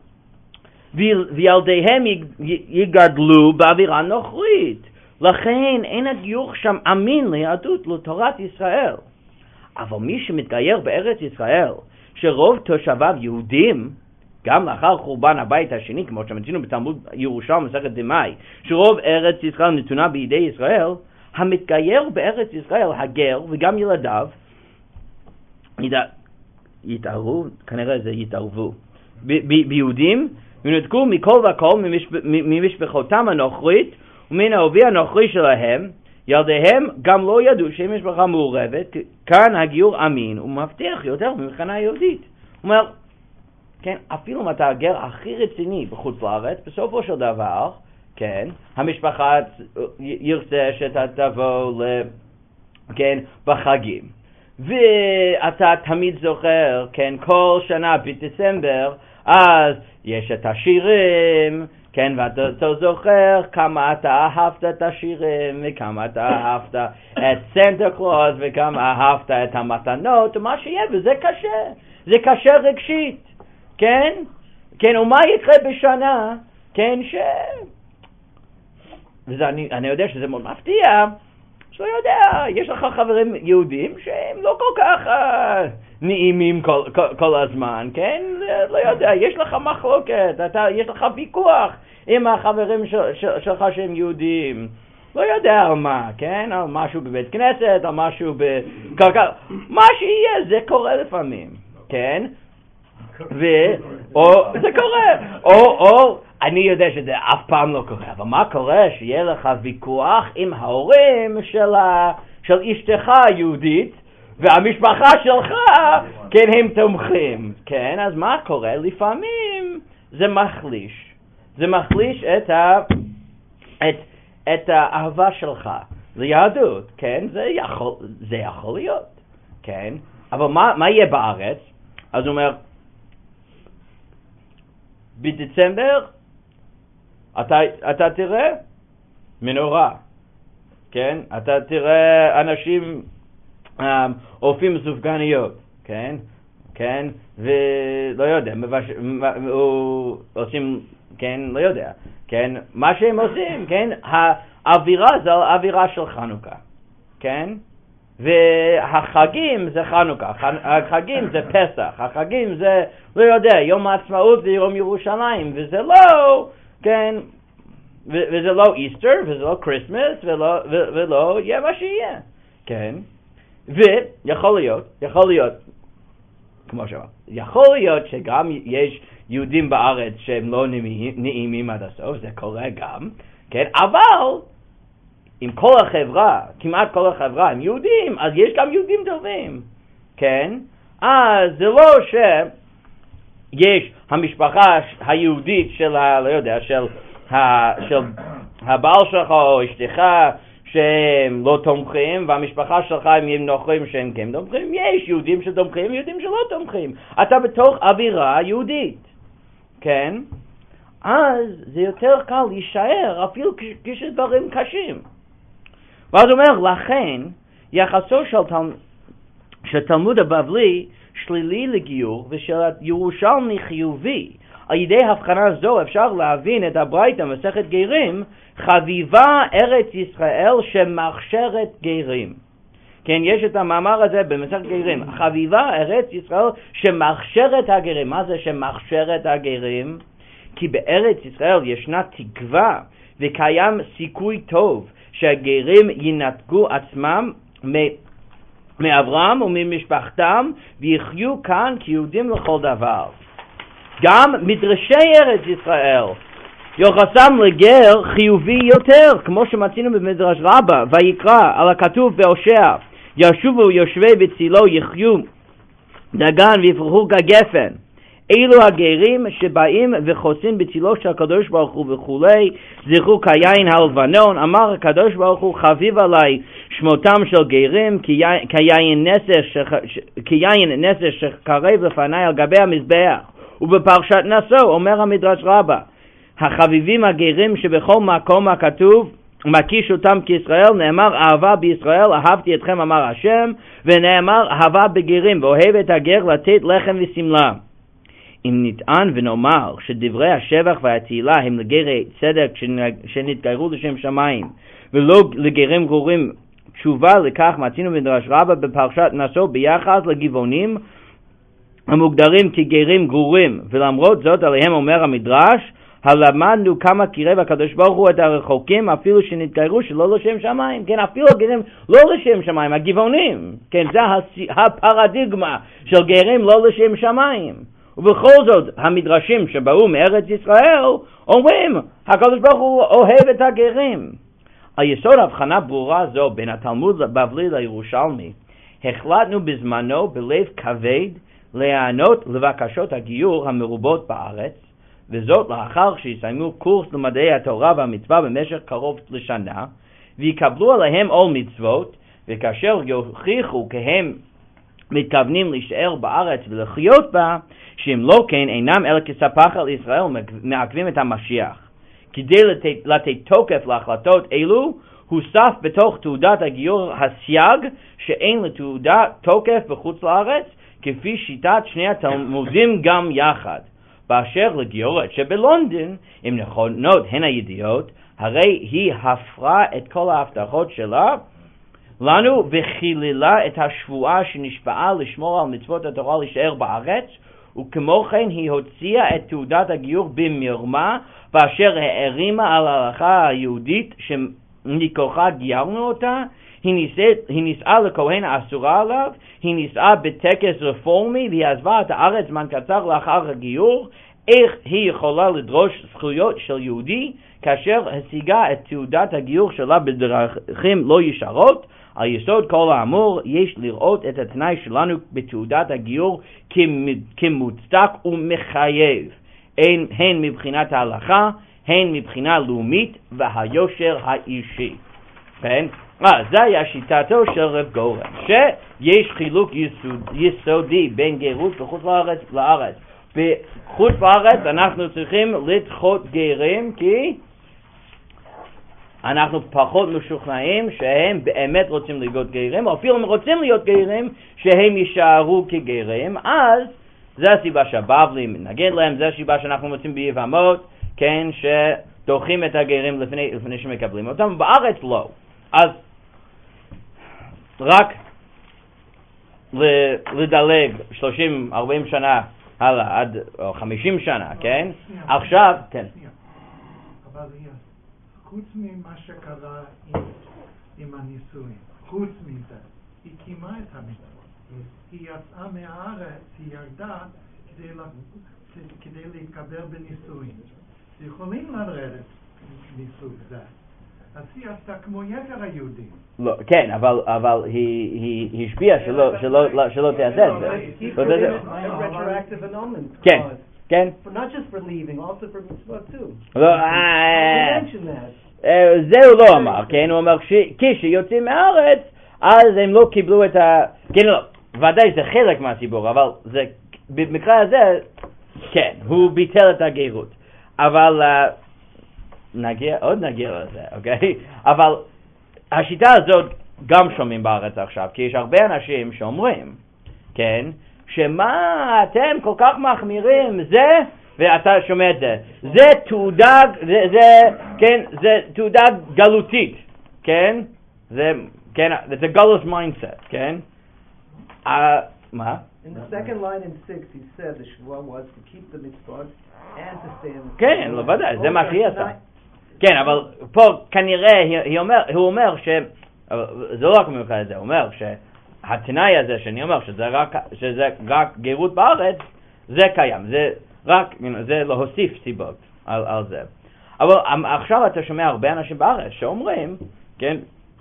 וילדיהם יגדלו באווירה נוכרית, לכן אין הגיור שם אמין ליהדות, לתורת ישראל. אבל מי שמתגייר בארץ ישראל, שרוב תושביו יהודים, גם לאחר חורבן הבית השני, כמו שמצינו בתלמוד ירושלים מסכת דמאי, שרוב ארץ ישראל נתונה בידי ישראל, המתגייר בארץ ישראל, הגר וגם ילדיו, יתערבו, כנראה זה יתערבו, ביהודים, ונתקו מכל וכל ממשפחותם הנוכרית, ומן האובי הנוכרי שלהם, ילדיהם גם לא ידעו שהם משפחה מעורבת, כאן הגיור אמין ומבטיח יותר מבחינה יהודית. הוא אומר, כן, אפילו אם אתה הגר הכי רציני בחוץ לארץ, בסופו של דבר, כן, המשפחה ירצה שאתה תבוא ל... כן, בחגים. ואתה תמיד זוכר, כן, כל שנה בדצמבר, אז יש את השירים, כן, ואתה זוכר כמה אתה אהבת את השירים, וכמה אתה אהבת את סנטה קלאוס, וכמה אהבת את המתנות, ומה שיהיה, וזה קשה, זה קשה רגשית, כן? כן, ומה יקרה בשנה, כן, ש... וזה, אני, אני יודע שזה מאוד מפתיע, שלא יודע, יש לך חברים יהודים שהם לא כל כך uh, נעימים כל, כל, כל הזמן, כן? לא יודע, יש לך מחלוקת, אתה, יש לך ויכוח עם החברים של, של, שלך שהם יהודים, לא יודע על מה, כן? על משהו בבית כנסת, על משהו בקרקע, מה שיהיה, זה קורה לפעמים, כן? ו... או, זה קורה, או, או, אני יודע שזה אף פעם לא קורה, אבל מה קורה? שיהיה לך ויכוח עם ההורים של, ה... של אשתך היהודית, והמשפחה שלך, כן, הם תומכים, כן? אז מה קורה? לפעמים זה מחליש, זה מחליש את, ה... את... את האהבה שלך ליהדות, כן? זה יכול, זה יכול להיות, כן? אבל מה, מה יהיה בארץ? אז הוא אומר, בדצמבר אתה, אתה תראה מנורה, כן? אתה תראה אנשים אופים סופגניות, כן? כן? ולא יודע, מבש... עושים, כן? לא יודע, כן? מה שהם עושים, כן? האווירה זה האווירה של חנוכה, כן? והחגים זה חנוכה, החגים זה פסח, החגים זה, לא יודע, יום העצמאות זה יום ירושלים, וזה לא, כן, ו- וזה לא איסטר, וזה לא קריסמס, ולא, ו- ולא יהיה מה שיהיה, כן, ויכול להיות, יכול להיות, כמו שאמר, יכול להיות שגם יש יהודים בארץ שהם לא נעימים עד הסוף, זה קורה גם, כן, אבל, עם כל החברה, כמעט כל החברה הם יהודים, אז יש גם יהודים טובים, כן? אז זה לא שיש המשפחה היהודית של ה... לא יודע, של, ה, של הבעל שלך או אשתך שהם לא תומכים, והמשפחה שלך הם נוכרים שהם כן תומכים, יש יהודים שתומכים, יהודים שלא תומכים. אתה בתוך אווירה יהודית, כן? אז זה יותר קל להישאר אפילו כשדברים קשים. ואז הוא אומר, לכן, יחסו של, תל... של תלמוד הבבלי שלילי לגיור ושל ירושלמי חיובי. על ידי הבחנה זו אפשר להבין את הברייתא מסכת גרים, חביבה ארץ ישראל שמכשירת גרים. כן, יש את המאמר הזה במסכת גרים, חביבה ארץ ישראל שמכשירת הגרים. מה זה שמכשירת הגרים? כי בארץ ישראל ישנה תקווה וקיים סיכוי טוב שהגרים ינתקו עצמם מאברהם וממשפחתם ויחיו כאן כיהודים לכל דבר. גם מדרשי ארץ ישראל יוחסם לגר חיובי יותר, כמו שמצינו במדרש רבה ויקרא על הכתוב בהושע, ישובו יושבי בצילו יחיו דגן ויפרחו כגפן. אלו הגרים שבאים וחוסים בצילו של הקדוש ברוך הוא וכולי, זכרו כיין הלבנון, אמר הקדוש ברוך הוא חביב עלי שמותם של גרים כיין נסר שקרב לפני על גבי המזבח. ובפרשת נשוא אומר המדרש רבה, החביבים הגרים שבכל מקום הכתוב מקיש אותם כישראל, נאמר אהבה בישראל אהבתי אתכם אמר השם, ונאמר אהבה בגרים ואוהב את הגר לתת לחם וסמלה. אם נטען ונאמר שדברי השבח והתהילה הם לגרי צדק שנתגיירו לשם שמיים ולא לגרים גרורים, תשובה לכך מצינו במדרש רבה בפרשת נשוא ביחס לגבעונים המוגדרים כגרים גרורים, ולמרות זאת עליהם אומר המדרש, הלמדנו כמה קירב הקדוש ברוך הוא את הרחוקים אפילו שנתגיירו שלא לשם שמיים. כן, אפילו גרים לא לשם שמיים, הגבעונים, כן, זה הפרדיגמה של גרים לא לשם שמיים. ובכל זאת המדרשים שבאו מארץ ישראל אומרים הקדוש ברוך הוא אוהב את הגרים. על יסוד הבחנה ברורה זו בין התלמוד הבבלי לירושלמי החלטנו בזמנו בלב כבד להיענות לבקשות הגיור המרובות בארץ, וזאת לאחר שיסיימו קורס למדעי התורה והמצווה במשך קרוב לשנה ויקבלו עליהם עול מצוות, וכאשר יוכיחו כי הם מתכוונים להישאר בארץ ולחיות בה, שאם לא כן אינם אלא כספח על ישראל מעכבים את המשיח. כדי לתת, לתת תוקף להחלטות אלו הוסף בתוך תעודת הגיור הסייג שאין לתעודה תוקף בחוץ לארץ, כפי שיטת שני התלמודים גם יחד. באשר לגיורת שבלונדון, אם נכונות הן הידיעות, הרי היא הפרה את כל ההבטחות שלה לנו וחילילה את השבועה שנשבעה לשמור על מצוות התורה להישאר בארץ, וכמו כן היא הוציאה את תעודת הגיור במרמה, באשר הערימה על ההלכה היהודית שמכוחה גיירנו אותה. היא נישאת, היא נישאה לכהן האסורה עליו, היא נישאה בטקס רפורמי והיא עזבה את הארץ זמן קצר לאחר הגיור. איך היא יכולה לדרוש זכויות של יהודי כאשר השיגה את תעודת הגיור שלה בדרכים לא ישרות? על יסוד כל האמור יש לראות את התנאי שלנו בתעודת הגיור כמוצדק ומחייב, הן מבחינת ההלכה הן מבחינה לאומית והיושר האישי. כן? אה, זה היה שיטתו של רב גורן, שיש חילוק יסוד, יסודי בין גרות בחוץ לארץ לארץ. בחוץ לארץ אנחנו צריכים לדחות גרים כי אנחנו פחות משוכנעים שהם באמת רוצים להיות גרים, או אפילו הם רוצים להיות גרים שהם יישארו כגרים. אז זה הסיבה שהבבלי מנגד להם, זה הסיבה שאנחנו מוצאים ביבמות, כן, שדוחים את הגרים לפני, לפני שמקבלים אותם. בארץ לא. אז רק לדלג שלושים ארבעים שנה הלאה, עד או חמישים שנה, כן? עכשיו, כן. אבל חוץ ממה שקרה עם, עם הנישואים, חוץ מזה, היא קיימה את המצוות. היא יצאה מהארץ, היא ירדה כדי, לה, כדי להתקבל בנישואים. יכולים לרדת מסוג זה. אז היא עשתה כמו יתר היהודים. לא, כן, אבל, אבל היא, היא השפיעה שלא, שלא, שלא תעשה את זה. Retroactive annulment. כן, כן. Not just for leaving, also for mitzvah too. לא, זה הוא לא אמר, כן, הוא אמר כשיוצאים מהארץ, אז הם לא קיבלו את ה... כן, לא, ודאי זה חלק מהסיבור, אבל זה, במקרה הזה, כן, הוא ביטל את הגרות. אבל נגיע, עוד נגיע לזה, אוקיי? אבל השיטה הזאת גם שומעים בארץ עכשיו, כי יש הרבה אנשים שאומרים, כן, שמה אתם כל כך מחמירים, זה, ואתה שומע את זה, זה תעודה, זה, זה, כן, זה תעודה גלותית, כן? זה, כן, זה גלוס מיינדסט, כן? מה? In the second line in six, he said the Shvuah was to keep the mitzvot and to stay in the... כן, לא ודאי, זה מה שהיא עשה. כן, אבל פה כנראה היא אומר, הוא אומר ש... זה לא רק מיוחד את זה, הוא אומר שהתנאי הזה שאני אומר שזה רק, שזה רק גרות בארץ, זה קיים, זה רק, זה להוסיף סיבות על, על זה. אבל עכשיו אתה שומע הרבה אנשים בארץ שאומרים, כן,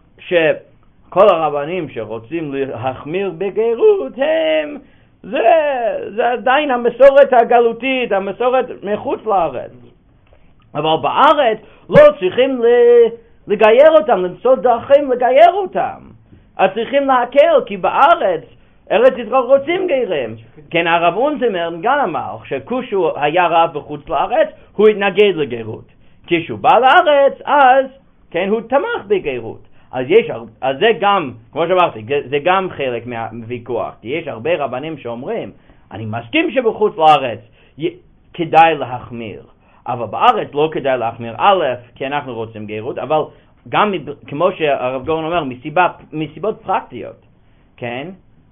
שכל הרבנים שרוצים להחמיר בגרות הם, זה, זה עדיין המסורת הגלותית, המסורת מחוץ לארץ. אבל בארץ לא צריכים לגייר אותם, למצוא דרכים לגייר אותם. אז צריכים להקל, כי בארץ ארץ ישראל רוצים גרים. כן, הרב אונזמר גם אמר שכשהוא היה רב בחוץ לארץ, הוא התנגד לגרות. כשהוא בא לארץ, אז כן, הוא תמך בגרות. אז יש, אז זה גם, כמו שאמרתי, זה גם חלק מהוויכוח. כי יש הרבה רבנים שאומרים, אני מסכים שבחוץ לארץ כדאי להחמיר. אבל בארץ לא כדאי להחמיר א', כי אנחנו רוצים גרות, אבל גם כמו שהרב גורן אומר, מסיבה, מסיבות פרקטיות, כן?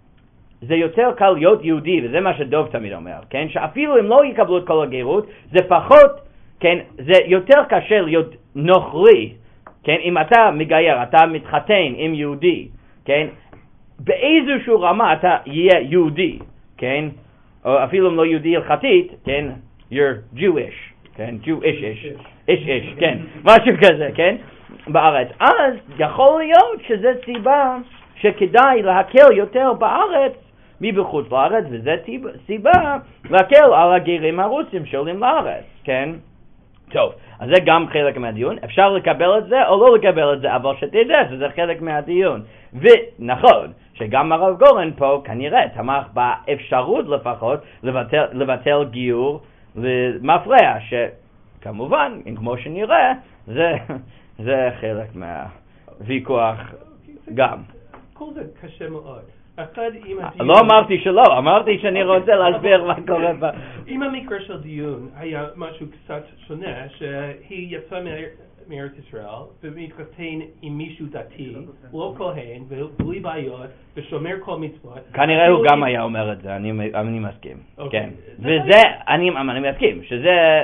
זה יותר קל להיות יהודי, וזה מה שדוב תמיד אומר, כן? שאפילו אם לא יקבלו את כל הגרות, זה פחות, כן? זה יותר קשה להיות נוכרי, כן? אם אתה מגייר, אתה מתחתן עם יהודי, כן? באיזשהו רמה אתה יהיה יהודי, כן? או אפילו אם לא יהודי הלכתית, כן? You're Jewish. כן, Jew, איש, איש, איש, איש, כן, משהו כזה, כן, בארץ. אז יכול להיות שזה סיבה שכדאי להקל יותר בארץ מבחוץ לארץ, וזה סיבה להקל על הגרים הרוסים שעולים לארץ, כן? טוב, אז זה גם חלק מהדיון. אפשר לקבל את זה או לא לקבל את זה, אבל שתדע שזה חלק מהדיון. ונכון, שגם הרב גורן פה כנראה תמך באפשרות לפחות לבטל, לבטל גיור למפרע, שכמובן, כמו שנראה, זה, זה חלק מהוויכוח גם. כל זה קשה מאוד. אחד עם הדיון... לא אמרתי שלא, אמרתי שאני רוצה להסביר מה קורה בה. אם המקרה של דיון היה משהו קצת שונה, שהיא יצאה מארץ ישראל ומתחתן עם מישהו דתי, לא כהן, ובלי בעיות, ושומר כל מצוות. כנראה הוא גם היה אומר את זה, אני מסכים. כן. וזה, אני מסכים, שזה,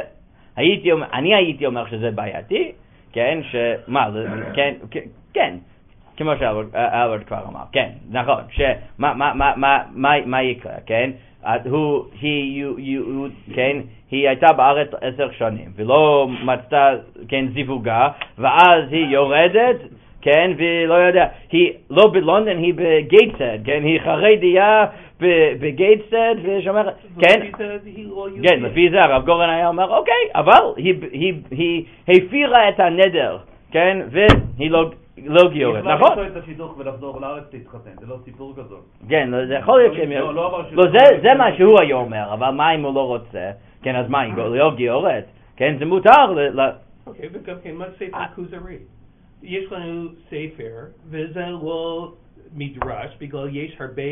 אני הייתי אומר שזה בעייתי, כן, שמה, כן, כן. כמו שאלברד כבר אמר, כן, נכון, שמה, מה, מה, מה, מה, מה יקרה, כן? הוא, היא, הוא, כן, היא הייתה בארץ עשר שנים, ולא מצאה, כן, זיווגה, ואז היא יורדת, כן, ולא יודע, היא לא בלונדון, היא בגייטסד, כן, היא חרדיה בגייטסד, ושאומר, כן, כן, לפי זה הרב גורן היה אומר, אוקיי, אבל היא הפירה את הנדר, כן, והיא לא... לא גיורת, נכון? היא יכולה את השידוך ולחזור לארץ להתחתן, זה לא סיפור כזאת. כן, זה יכול להיות שהם... לא, זה מה שהוא היה אומר, אבל מה אם הוא לא רוצה? כן, אז מה, היא לא גיורת? כן, זה מותר ל... אוקיי, וגם כן, מה ספר כוזרי? יש לנו ספר, וזה לא מדרש, בגלל יש הרבה...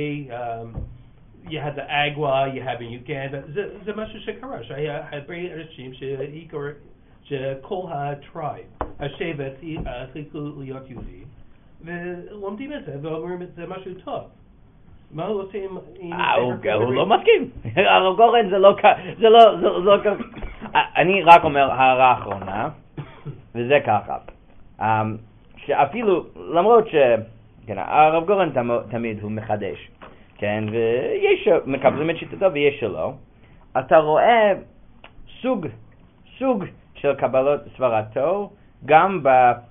You had the Agua, you have in Uganda, זה משהו שקרה, שהיה הרבה אנשים שהיגרו... שכל הטרייב, השבט, החליטו להיות יהודים, ולומדים את זה, ואומרים את זה משהו טוב. מה הוא עושה עם... הוא לא מסכים. הרב גורן זה לא... זה לא... אני רק אומר הערה האחרונה, וזה ככה. שאפילו, למרות ש... הרב גורן תמיד הוא מחדש, כן, ויש מקבלים את שיטתו ויש שלא, אתה רואה סוג, סוג, של קבלות סברתו, גם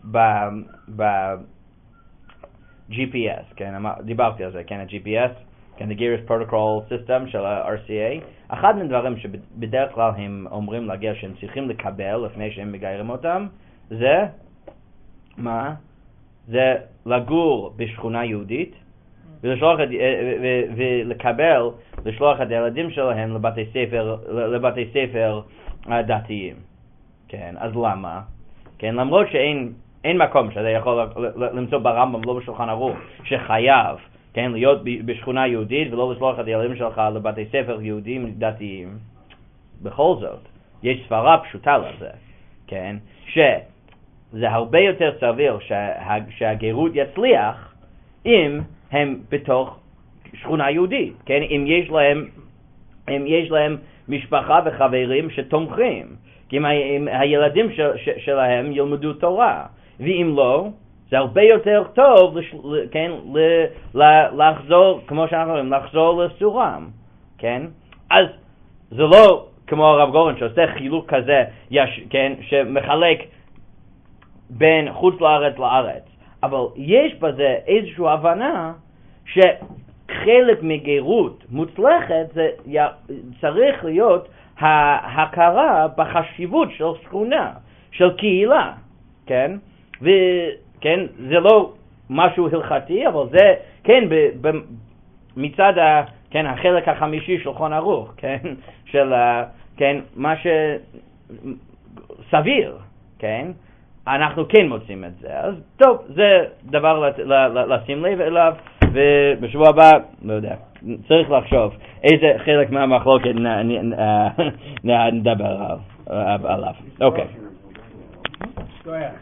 ב-G P S, כן, דיברתי על זה, כן, ה-G P S, כן, the Gears Protocol System של ה-R C A, אחד מהדברים שבדרך כלל הם אומרים להגיע שהם צריכים לקבל לפני שהם מגיירים אותם, זה, מה? זה לגור בשכונה יהודית, ולשלוח, ולקבל, לשלוח את הילדים שלהם לבתי ספר, לבתי ספר דתיים. כן, אז למה? כן, למרות שאין אין מקום שאתה יכול למצוא ברמב"ם, לא בשולחן ערוך, שחייב, כן, להיות בשכונה יהודית ולא לשלוח את הילדים שלך לבתי ספר יהודים דתיים. בכל זאת, יש סברה פשוטה לזה, כן, שזה הרבה יותר סביר שה, שהגירות יצליח אם הם בתוך, שכונה יהודית, כן? אם יש להם, אם יש להם משפחה וחברים שתומכים, כי אם, אם הילדים של, של, שלהם ילמדו תורה, ואם לא, זה הרבה יותר טוב, לש, כן? ל, ל, לחזור, כמו שאנחנו אומרים, לחזור לסורם, כן? אז זה לא כמו הרב גורן שעושה חילוק כזה, יש, כן? שמחלק בין חוץ לארץ לארץ. אבל יש בזה איזושהי הבנה שחלק מגרות מוצלחת זה צריך להיות ההכרה בחשיבות של שכונה, של קהילה, כן? וכן, זה לא משהו הלכתי, אבל זה, כן, ב, ב, מצד ה, כן, החלק החמישי של שולחן ערוך, כן? של, כן, מה שסביר, כן? אנחנו כן מוצאים את זה. אז טוב, זה דבר לשים לב אליו, ובשבוע הבא, לא יודע, צריך לחשוב איזה חלק מהמחלוקת נדבר עליו. אוקיי.